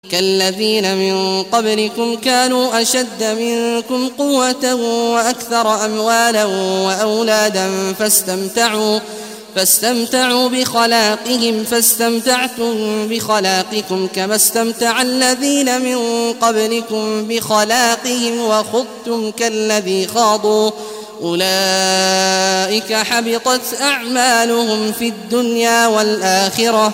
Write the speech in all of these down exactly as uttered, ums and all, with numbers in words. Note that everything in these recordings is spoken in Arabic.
كالذين من قبلكم كانوا أشد منكم قوة وأكثر أموالا وأولادا فاستمتعوا فاستمتعوا بخلاقهم فاستمتعتم بخلاقكم كما استمتع الذين من قبلكم بخلاقهم وخضتم كالذي خاضوا أولئك حبطت أعمالهم في الدنيا والآخرة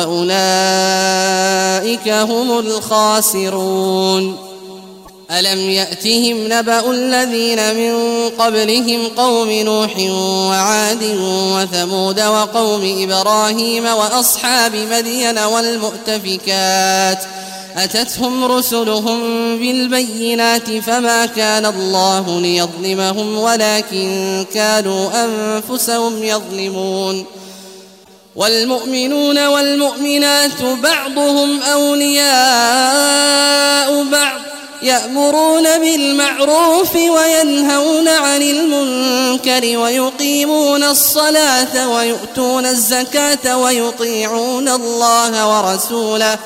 وأولئك هم الخاسرون. ألم يأتهم نبأ الذين من قبلهم قوم نوح وعاد وثمود وقوم إبراهيم وأصحاب مدين والمؤتفكات أتتهم رسلهم بالبينات فما كان الله ليظلمهم ولكن كانوا أنفسهم يظلمون. والمؤمنون والمؤمنات بعضهم أولياء بعض يأمرون بالمعروف وينهون عن المنكر ويقيمون الصلاة ويؤتون الزكاة ويطيعون الله ورسوله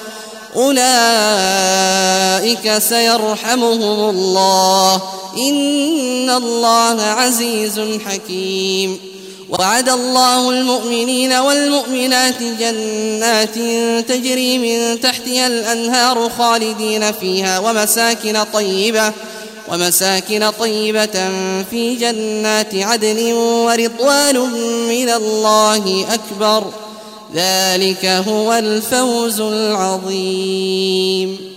أولئك سيرحمهم الله إن الله عزيز حكيم. وعد الله المؤمنين والمؤمنات جنات تجري من تحتها الأنهار خالدين فيها ومساكن طيبة ومساكن طيبة في جنات عدن ورضوان من الله أكبر ذلك هو الفوز العظيم.